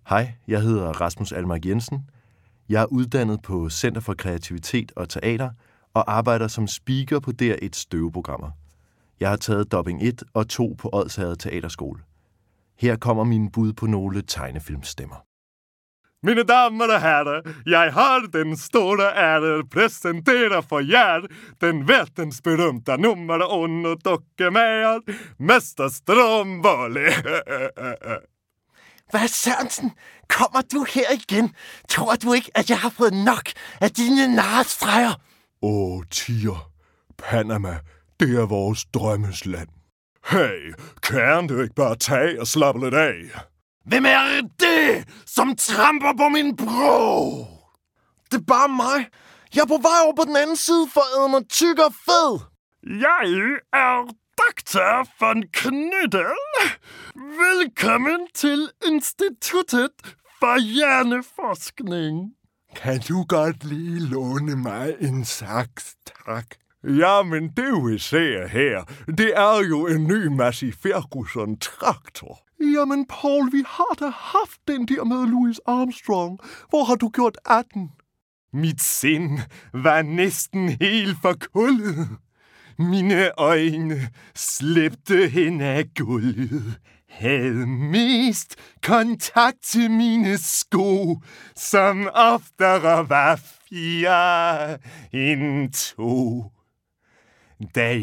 Hej, jeg hedder Rasmus Almark Jensen. Jeg er uddannet på Center for Kreativitet og Teater og arbejder som speaker på DR1 støveprogrammer. Jeg har taget dubbing 1 og 2 på Odsherred Teaterskole. Her kommer mine bud på nogle tegnefilmstemmer. Mine damer og herrer, jeg har den store ære at præsentere for jer den verdensberømte nummer under dukkemager, Mester Strømvolle. Hvad, Sørensen? Kommer du her igen? Tror du ikke, at jeg har fået nok af dine narrestreger? Tiger. Panama, det er vores drømmesland. Hey, kan du ikke bare tage og slappe lidt af? Hvem er det, som tramper på min bro? Det er bare mig. Jeg er på vej over på den anden side for at æde mig tyk og fed. Jeg er Dr. von Knyttel. Velkommen til Instituttet for Hjerneforskning. Kan du godt lige låne mig en saks, tak? Ja, men det vi ser her, det er jo en ny Massey Ferguson-traktor. Jamen, Paul, vi har da haft den der med Louis Armstrong. Hvor har du gjort af den? Mit sind var næsten helt forkullet. Mine øjne slæbte hen ad gulvet, havde mest kontakt til mine sko, som oftere var 4 end 2. Da